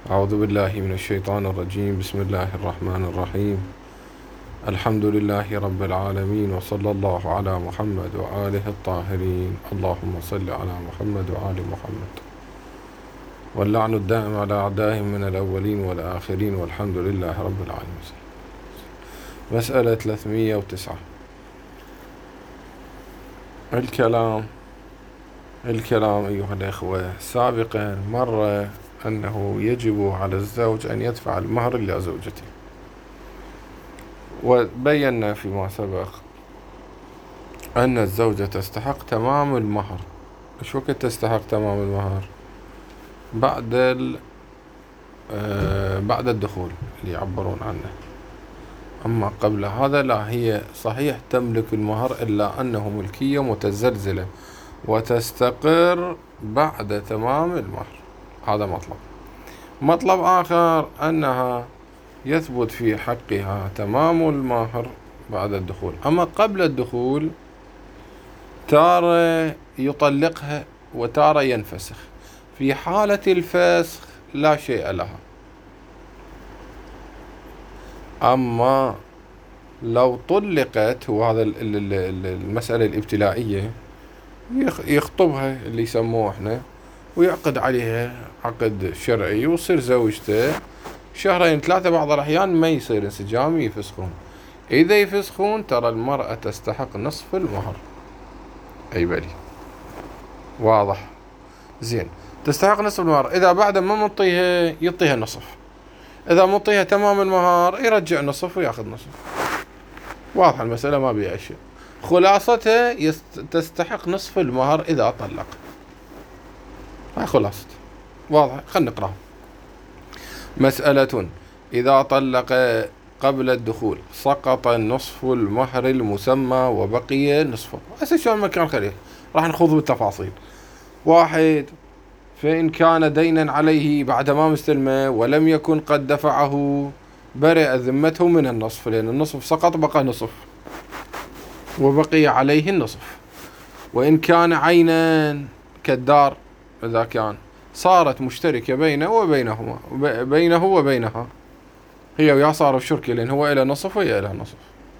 أعوذ بالله من الشيطان الرجيم. بسم الله الرحمن الرحيم. الحمد لله رب العالمين، وصلى الله على محمد وآله الطاهرين. اللهم صل على محمد وآل محمد، واللعن الدائم على أعدائهم من الأولين والآخرين، والحمد لله رب العالمين. مسألة 309. الكلام أيها الأخوة، سابقا مر أنه يجب على الزوج أن يدفع المهر لزوجته، وبينا فيما سبق أن الزوجة تستحق تمام المهر. إيش وقت تستحق تمام المهر؟ بعد الدخول اللي يعبرون عنه. أما قبل هذا لا، هي صحيح تملك المهر، إلا أنه ملكية متزلزلة وتستقر بعد تمام المهر. هذا مطلب آخر، أنها يثبت في حقها تمام المهر بعد الدخول. أما قبل الدخول تارة يطلقها وتارة ينفسخ. في حالة الفسخ لا شيء لها. أما لو طلقت، وهذا المسألة الابتلائية، يخطبها اللي يسموه احنا، ويعقد عليها عقد شرعي، ويصير زوجته شهرين ثلاثة، بعض الأحيان ما يصير انسجام، يفسخون. إذا يفسخون ترى المرأة تستحق نصف المهر. أي بلي، واضح زين. تستحق نصف المهر. إذا بعد ما مطيها يعطيها نصف، إذا مطيها تمام المهر يرجع نصف ويأخذ نصف. واضح المسألة، ما بيها شيء. خلاصتها تستحق نصف المهر إذا طلق. هاي خلاصته، واضح. خلنا نقرأ. مسألة: إذا طلق قبل الدخول سقط نصف المهر المسمى وبقي نصفه. هسه شلون مكان خليه، راح نخوض بالتفاصيل. 1. فإن كان دينا عليه بعد ما مستلمه ولم يكن قد دفعه، برئ ذمته من النصف، لأن النصف سقط، بقى نصف وبقي عليه النصف. وإن كان عينا كالدار، إذا كان صارت مشتركة بينه وبينها، هي وياه صاروا شركة، لأن هو إلى نصف وهي إلى نصف.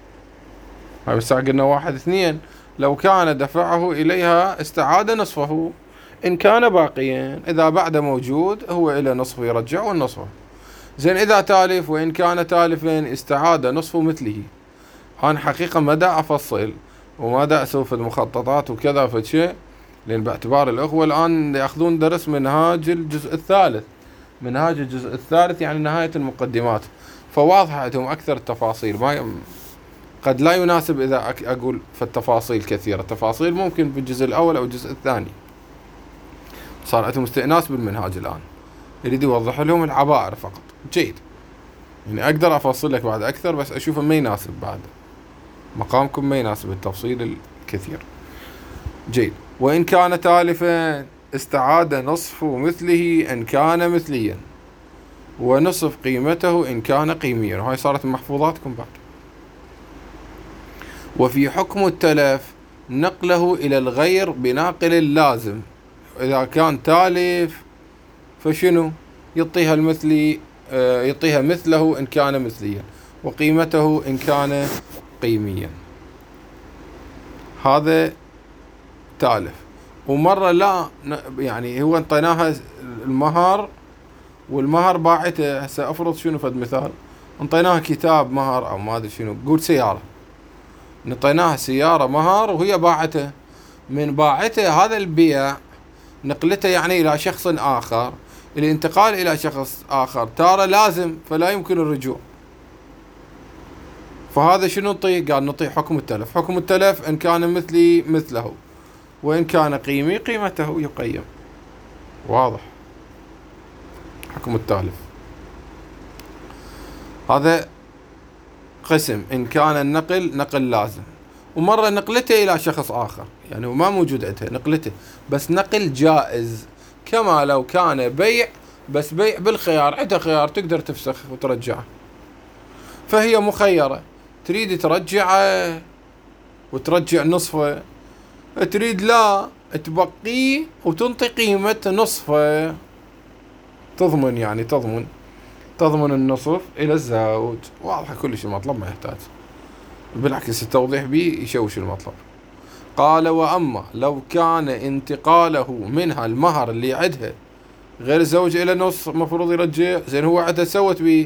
هاي بس قلنا 1 2. لو كان دفعه إليها استعاد نصفه إن كان باقيا، إذا بعد موجود هو إلى نصفه يرجع النصف. زين. إذا تالف، وإن كان تالفا استعاد نصف مثله. أنا حقيقة ما دا أفصل وما دا أسوي المخططات وكذا فشيء، لأن باعتبار الأخوة الآن يأخذون درس منهاج الجزء الثالث. منهاج الجزء الثالث يعني نهاية المقدمات، فواضحة عندهم أكثر التفاصيل. قد لا يناسب إذا أقول في التفاصيل كثيرة. التفاصيل ممكن في الجزء الأول أو الجزء الثاني. صار عندهم استئناس بالمنهاج الآن، يريد يوضح لهم العبائر فقط. جيد، يعني أقدر أفصل لك بعد أكثر، بس أشوفه ما يناسب بعد مقامكم، ما يناسب التفصيل الكثير. جيد. وإن كان تالفا استعاد نصف مثله إن كان مثليا، ونصف قيمته إن كان قيميا. وهاي صارت محفوظاتكم بعد. وفي حكم التلف نقله إلى الغير بناقل اللازم. إذا كان تالف فشنو؟ يعطيها المثلي، يعطيها مثله إن كان مثليا، وقيمته إن كان قيميا. هذا تالف. ومرة لا، يعني هو انطيناها المهر، والمهر باعته. هسه افرض شنو فد مثال، انطيناها كتاب مهر او ما ادري شنو، قول سيارة، نطيناها سيارة مهر وهي باعته. من باعته هذا البيع نقلته يعني الى شخص اخر. الانتقال الى شخص اخر ترى لازم، فلا يمكن الرجوع. فهذا شنو نطيه؟ قال نطيه حكم التلف. حكم التلف ان كان مثلي مثله، وإن كان قيمي قيمته يقيم. واضح حكم التالف. هذا قسم إن كان النقل نقل لازم. ومرة نقلته إلى شخص آخر، يعني وما موجود عندها نقلته، بس نقل جائز، كما لو كان بيع، بس بيع بالخيار، عندها خيار تقدر تفسخ وترجعه. فهي مخيرة، تريد ترجعه وترجع نصفه، تريد لا تبقيه وتنطي قيمة نصفه. تضمن يعني تضمن النصف إلى الزوج. واضحة كلش المطلب، ما يحتاج بالعكس التوضيح به يشوش المطلب. قال وأما لو كان انتقاله منها المهر اللي عدها غير الزوج إلى نص مفروض يرجع، زين هو عدها سوت به.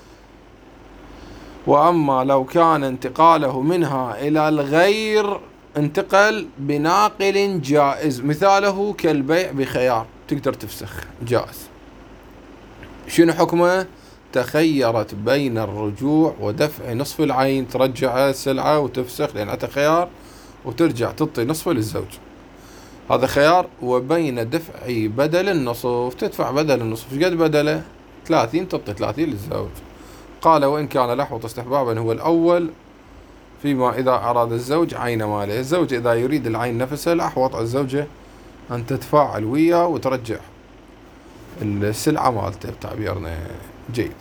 وأما لو كان انتقاله منها إلى الغير انتقل بناقل جائز، مثاله كالبيع بخيار، تقدر تفسخ جائز. شنو حكمه؟ تخيرت بين الرجوع ودفع نصف العين، ترجع السلعة وتفسخ لأن أنت خيار، وترجع تعطي نصفه للزوج، هذا خيار. وبين دفع بدل النصف، تدفع بدل النصف، ايش قد بدله؟ 30، تعطي 30 للزوج. قال وإن كان الأحوط استحبابا هو الأول، فيما إذا أراد الزوج عين ماله. الزوج إذا يريد العين نفسها، الأحوط على الزوجة أن تتفاعل وياه وترجع السلعة مالته بتعبيرنا. جيد.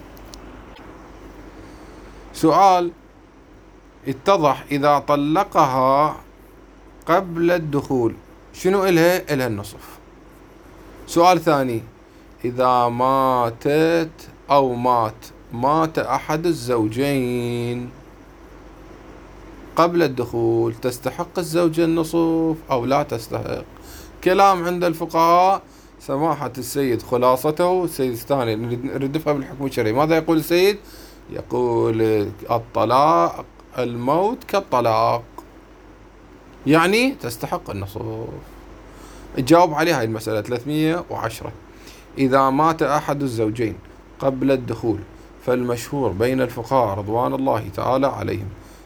سؤال: اتضح إذا طلقها قبل الدخول شنو إلها؟ إلها النصف. سؤال ثاني: إذا ماتت أو مات أحد الزوجين قبل الدخول، تستحق الزوجة النصف أو لا تستحق؟ كلام عند الفقهاء. سماحة السيد خلاصته، السيد الثاني نريد نفهم بالحكم الشرعي. ماذا يقول السيد؟ يقول الطلاق، الموت كالطلاق، يعني تستحق النصف. تجاوب عليها هاي المسألة 310. إذا مات أحد الزوجين قبل الدخول، فالمشهور بين الفقهاء رضوان الله تعالى عليهم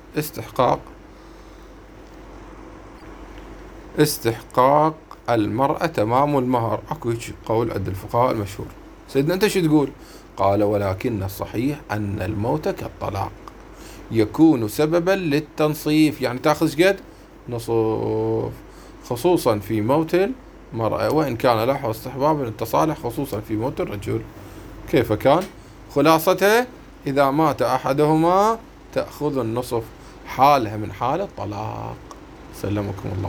استحقاق المرأة تمام المهر. اكو قول عند الفقهاء المشهور. سيدنا انت شو تقول؟ قال ولكن الصحيح ان الموت كالطلاق يكون سببا للتنصيف، يعني تاخذ قد نصف، خصوصا في موت المرأة، وان كان له استحباب التصالح خصوصا في موت الرجل. كيف كان؟ خلاصتها: إذا مات أحدهما تأخذ النصف حالها من حال الطلاق. سلمكم الله.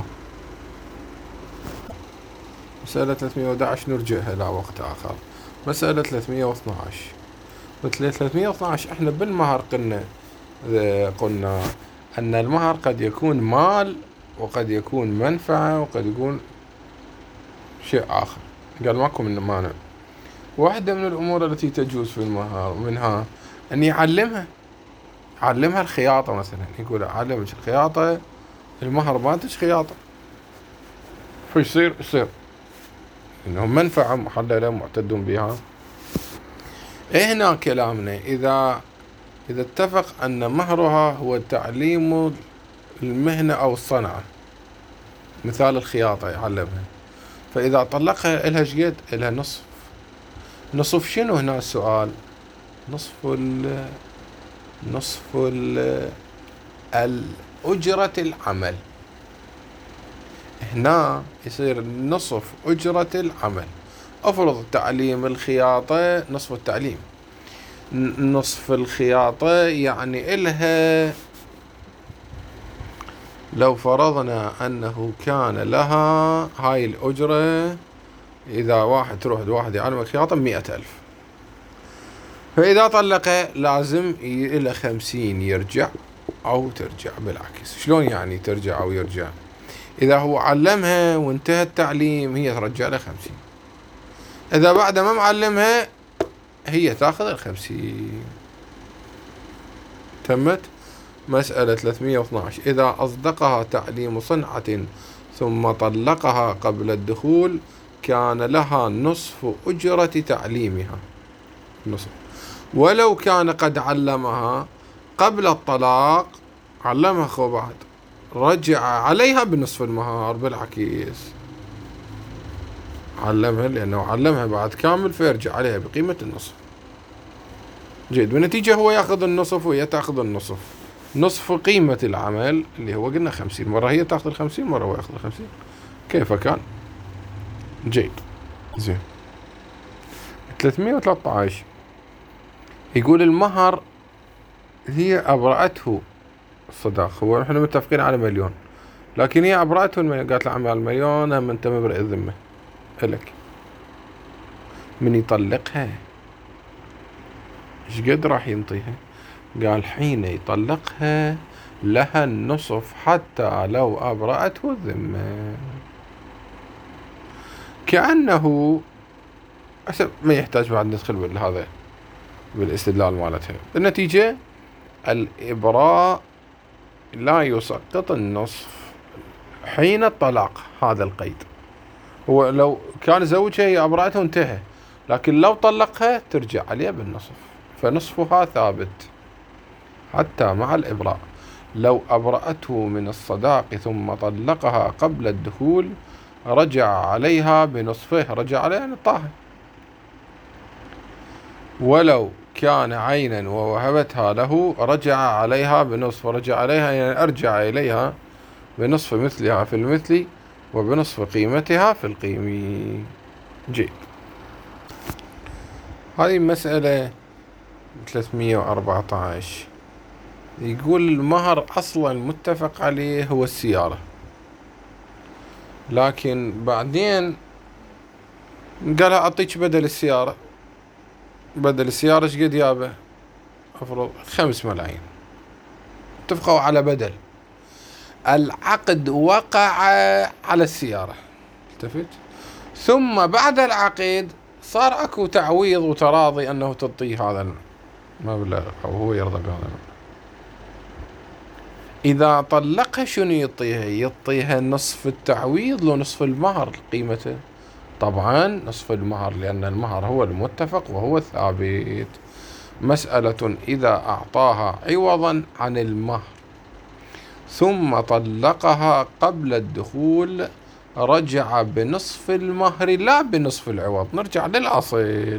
مسألة 311 نرجعها إلى وقت آخر. مسألة 312. مثل 312 احنا بالمهر قلنا أن المهر قد يكون مال، وقد يكون منفعة، وقد يكون شيء آخر. قال ماكو من مانع. واحدة من الأمور التي تجوز في المهر منها أن يعلمها الخياطة مثلا، يقول أعلمك الخياطة، المهر مالتك خياطة، فايش يصير إنهم منفعة محللة معتدون بها. هنا كلامنا إذا اتفق أن مهرها هو تعليم المهنة أو الصنعة، مثال الخياطة يعلمها، فإذا طلقها إلها شقد؟ إلها نصف شنو هنا السؤال؟ نصف أجرة العمل. هنا يصير نصف أجرة العمل. أفرض تعليم الخياطة نصف التعليم، نصف الخياطة يعني إلها، لو فرضنا أنه كان لها هاي الأجرة، إذا واحد تروح لواحد يعلم الخياطة 100,000، فإذا طلقه لازم إلى 50 يرجع أو ترجع. بالعكس شلون يعني ترجع أو يرجع؟ إذا هو علمها وانتهى التعليم هي ترجع له 50، إذا بعد ما معلمها هي تاخذ 50. تمت مسألة 312. إذا أصدقها تعليم صنعة ثم طلقها قبل الدخول، كان لها نصف أجرة تعليمها، نصف. ولو كان قد علمها قبل الطلاق، علمها خو بعد، رجع عليها بنصف المهر. بالعكس علمها لأنه علمها بعد كامل، فيرجع عليها بقيمة النصف. جيد. بالنتيجة هو يأخذ النصف وهي تأخذ النصف، نصف قيمة العمل اللي هو قلنا 50. مرة هي تأخذ 50، مرة هو يأخذ 50. كيف كان؟ جيد. زين. 313 يقول المهر هي أبرأته الصداق. هو احنا متفقين على 1,000,000، لكن هي أبرأته المليون. قالت له عمي 1,000,000 هم انت مبرئ الذمة إلك. من يطلقها ايش قد راح ينطيها؟ قال حين يطلقها لها النصف حتى لو أبرأته الذمة. كأنه ما يحتاج بعد ندخل بالهذا بالاستدلال مالتها. النتيجة الإبراء لا يسقط النصف حين الطلاق. هذا القيد هو لو كان زوجها هي أبرأته انتهى، لكن لو طلقها ترجع عليه بالنصف، فنصفها ثابت حتى مع الإبراء. لو أبرأته من الصداق ثم طلقها قبل الدخول رجع عليها بنصفه، رجع عليها يعني طاهر. ولو كان عينا ووهبتها له رجع عليها بنصف، رجع عليها يعني أرجع إليها بنصف مثلها في المثل وبنصف قيمتها في القيم. جيد. هذه مسألة 314. يقول المهر أصلا متفق عليه هو السيارة، لكن بعدين قالها أعطيك بدل السيارة. بدل السيارة ايش قد يابه؟ أفرض 5 ملايين، اتفقوا على بدل. العقد وقع على السيارة، التفت، ثم بعد العقد صار اكو تعويض وتراضي انه تعطيه هذا المبلغ او هو يرضى بهذا. اذا طلقها شنو يعطيها؟ يعطيها نصف التعويض لو نصف المهر قيمته؟ طبعا نصف المهر، لان المهر هو المتفق وهو الثابت. مسألة إذا أعطاها عوضا عن المهر ثم طلقها قبل الدخول رجع بنصف المهر لا بنصف العوض، نرجع للأصل.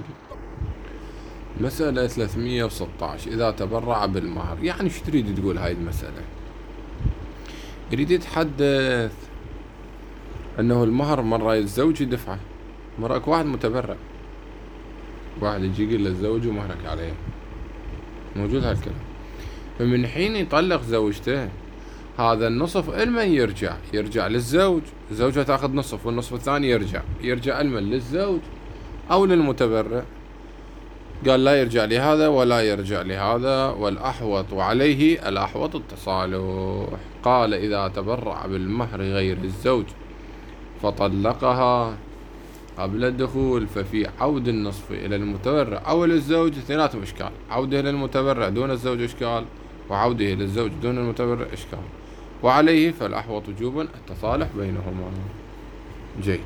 مسألة 316. إذا تبرع بالمهر، يعني ايش تريد تقول هاي المسألة؟ يريد يتحدث أنه المهر مرة الزوج يدفعه، مرة اكو واحد متبرع، واحد يجي يقول للزوج ومهرك عليه، موجود هالكلام. فمن حين يطلق زوجته هذا النصف لمن يرجع للزوج، الزوجة تاخذ نصف والنصف الثاني يرجع لمن؟ للزوج أو للمتبرع. قال لا يرجع لهذا ولا يرجع لهذا، والأحوط عليه الأحوط التصالح. قال إذا تبرع بالمهر غير الزوج فطلقها قبل الدخول ففي عود النصف إلى المتبرع أو للزوج اثنيناتهم إشكال، عوده للمتبرع دون الزوج إشكال، وعوده للزوج دون المتبرع إشكال، وعليه فالأحوط وجوبا التصالح بينهما. جيد.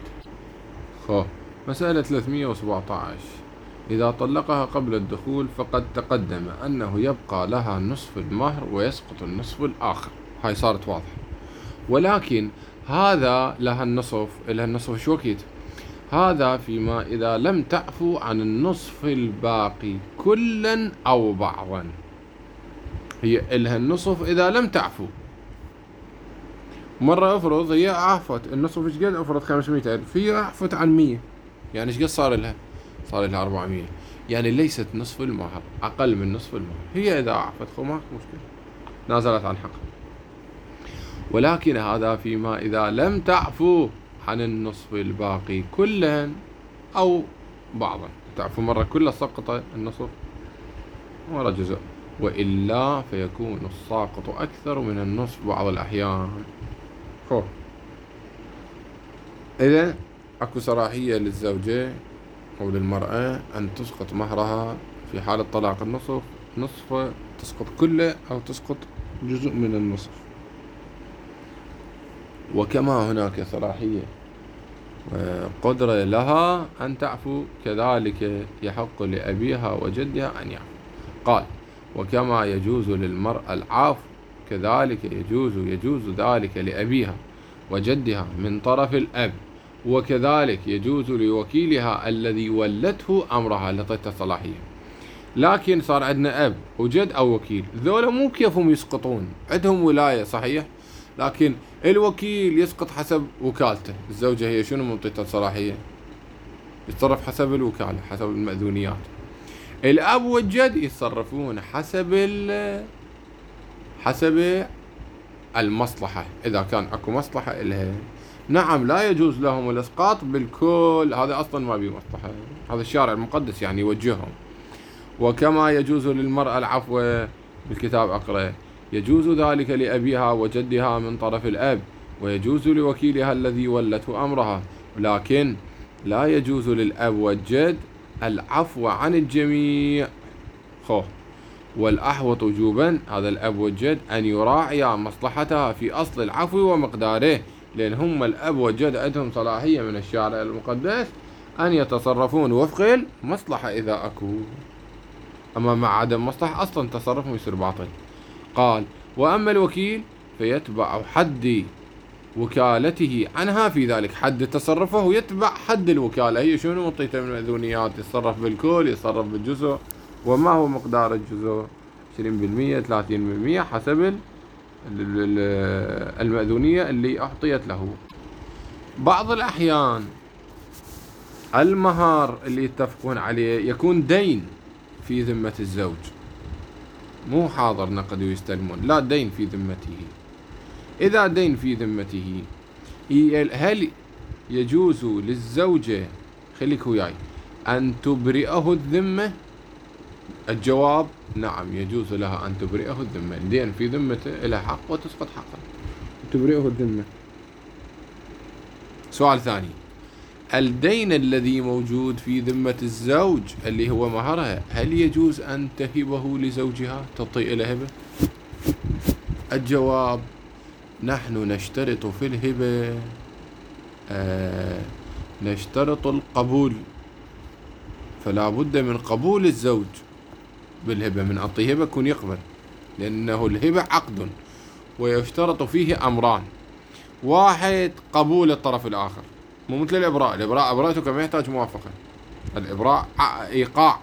مسألة 317. إذا طلقها قبل الدخول فقد تقدم أنه يبقى لها نصف المهر ويسقط النصف الآخر، هاي صارت واضحة. ولكن هذا لها النصف شو وقت؟ هذا فيما إذا لم تعفو عن النصف الباقي كلا أو بعضا. هي إلها النصف إذا لم تعفو. مرة افرض هي عفت النصف ايش قد؟ افرض 500,000، هي عفت عن 100، يعني ايش قد صار لها؟ صار لها 400، يعني ليست نصف المهر، أقل من نصف المهر. هي إذا عفت ما مشكلة، نازلت عن حقها. ولكن هذا فيما إذا لم تعفو عن النصف الباقي كلا أو بعضا. تعفو مرة كله سقط النصف، مرة جزء، وإلا فيكون الساقط أكثر من النصف بعض الأحيان. إذا أكو صلاحية للزوجة أو للمرأة أن تسقط مهرها في حالة طلاق نصف تسقط كله أو تسقط جزء من النصف. وكما هناك صلاحية وقدرة لها أن تعفو كذلك يحق لأبيها وجدها أن يعفو. قال وكما يجوز للمرأة العفو كذلك يجوز ذلك لأبيها وجدها من طرف الأب، وكذلك يجوز لوكيلها الذي ولته أمرها لطيته صلاحية. لكن صار عندنا أب وجد أو وكيل، ذولا مو كيفهم يسقطون، عندهم ولاية صحيح، لكن الوكيل يسقط حسب وكالته. الزوجة هي شنو منطقة صلاحية؟ يتصرف حسب الوكالة، حسب المأذونيات. الأب والجد يتصرفون حسب المصلحة، إذا كان أكو مصلحة إلها. نعم لا يجوز لهم الإسقاط بالكل، هذا أصلا ما بيه مصلحة، هذا الشارع المقدس يعني يوجههم. وكما يجوز للمرأة العفو بالكتاب أقرأ، يجوز ذلك لأبيها وجدها من طرف الأب، ويجوز لوكيلها الذي ولته أمرها، لكن لا يجوز للأب والجد العفو عن الجميع. والأحوط وجوبا هذا الأب والجد أن يراعيا مصلحتها في أصل العفو ومقداره، لأن هم الأب والجد عندهم صلاحية من الشارع المقدس أن يتصرفون وفق المصلحة إذا أكو، أما مع عدم مصلحة أصلا تصرفهم يصير باطل. قال: وأما الوكيل فيتبع حد وكالته عنها في ذلك، حد تصرفه يتبع حد الوكالة، هي شنو مطيته من المأذونيات، يتصرف بالكل يتصرف بالجزء، وما هو مقدار الجزء 20% 30% حسب المأذونية اللي أعطيت له. بعض الأحيان المهر اللي يتفقون عليه يكون دين في ذمة الزوج، مو حاضر نقد ويستلمون، لا دين في ذمته. إذا دين في ذمته هل يجوز للزوجة، خليك وياي، أن تبرئه الذمة؟ الجواب نعم، يجوز لها أن تبرئه الذمة، دين في ذمته إلى حق وتسقط حقا، تبرئه الذمة. سؤال ثاني: الدين الذي موجود في ذمة الزوج اللي هو مهرها، هل يجوز أن تهبه لزوجها، تعطي له هبة؟ الجواب: نحن نشترط في الهبة نشترط القبول، فلا بد من قبول الزوج بالهبة، من أعطيه هبة يكون يقبل، لأنه الهبة عقد ويشترط فيه أمران: واحد قبول الطرف الآخر، مو مثل الإبراء، الإبراء إبراءته كما يحتاج موافقة، الإبراء إيقاع،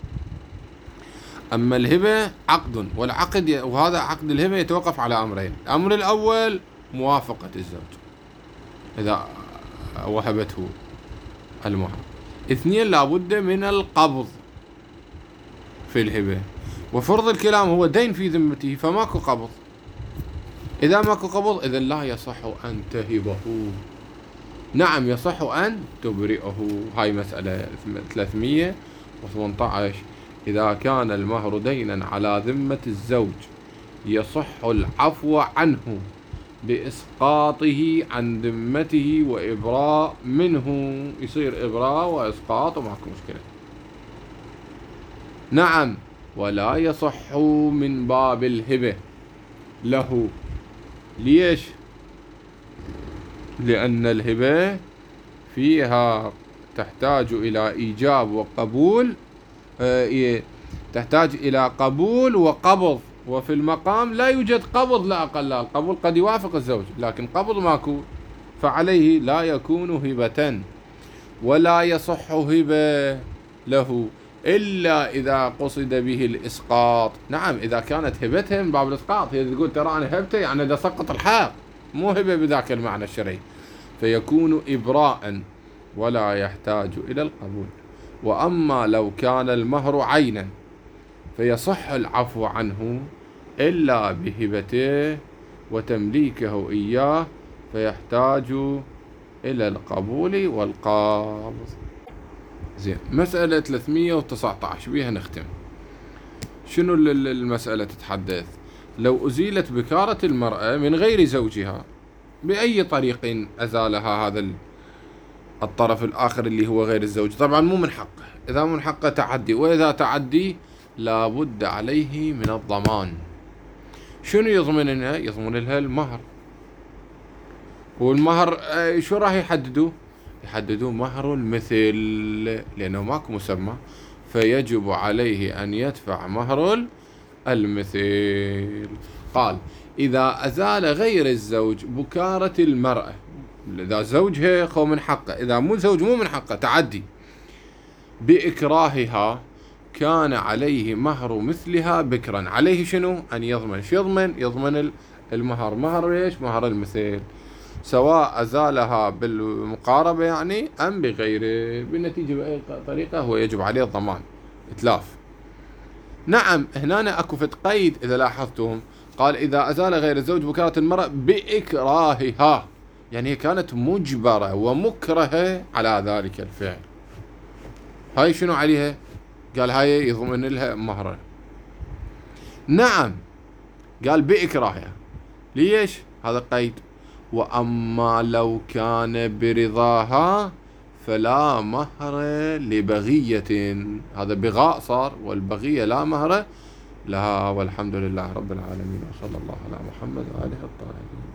أما الهبة عقد، والعقد وهذا عقد الهبة يتوقف على أمرين: الأمر الأول موافقة الزوج إذا وهبته المهر، اثنين لابد من القبض في الهبة، وفرض الكلام هو دين في ذمته فماكو قبض، إذا ماكو قبض إذا لا يصح أن تهبه، نعم يصح أن تبرئه. هاي مسألة 318. إذا كان المهر دينا على ذمة الزوج يصح العفو عنه بإسقاطه عن ذمته وإبراء منه، يصير إبراء وإسقاط وماكو مشكلة. نعم، ولا يصح من باب الهبة له. ليش؟ لأن الهبة فيها تحتاج إلى إيجاب وقبول، تحتاج إلى قبول وقبض، وفي المقام لا يوجد قبض، لا أقل، القبول قد يوافق الزوج لكن قبض ماكو، فعليه لا يكون هبة، ولا يصح هبة له إلا إذا قصد به الإسقاط. نعم، إذا كانت هبتها من باب الإسقاط، هي تقول ترى أنا هبته يعني دا سقط الحق، مو هبة بذاك المعنى الشرعي، فيكون إبراء ولا يحتاج إلى القبول. وأما لو كان المهر عينا فيصح العفو عنه إلا بهبته وتمليكه إياه، فيحتاج إلى القبول والقبض. زين، مسألة 319 بيها نختم. شنو المسألة تتحدث؟ لو أزيلت بكارة المرأة من غير زوجها بأي طريق أزالها هذا الطرف الآخر اللي هو غير الزوج، طبعا مو من حقه، إذا من حقه تعدي، وإذا تعدي لابد عليه من الضمان. شنو يضمن لها؟ يضمن لها المهر، والمهر شو راح يحددوه؟ يحددوه مهر المثل، لأنه ماكو مسمى، فيجب عليه أن يدفع مهر المثل. قال: إذا أزال غير الزوج بكارة المرأة، إذا زوجها خو من حقه، إذا مو زوج مو من حقه تعدي، بإكراهها كان عليه مهر مثلها بكرا، عليه شنو؟ أن يضمن. شو يضمن؟ يضمن المهر، مهر إيش؟ مهر المثل، سواء أزالها بالمقاربة يعني أم بغيره، بالنتيجة بأي طريقة هو يجب عليه الضمان، إتلاف. نعم، هنا أكو فت قيد إذا لاحظتم، قال: إذا أزال غير الزوج بكارة المرأة بإكراهها، يعني هي كانت مجبرة ومكرهة على ذلك الفعل. هاي شنو عليها؟ قال هاي يضمن لها مهرها. نعم، قال بإكراهها. ليش؟ هذا قيد. وأما لو كان برضاها فلا مهر لبغية. هذا بغاء صار، والبغية لا مهر لها. والحمد لله رب العالمين، وصلى الله على محمد وآله الطاهرين.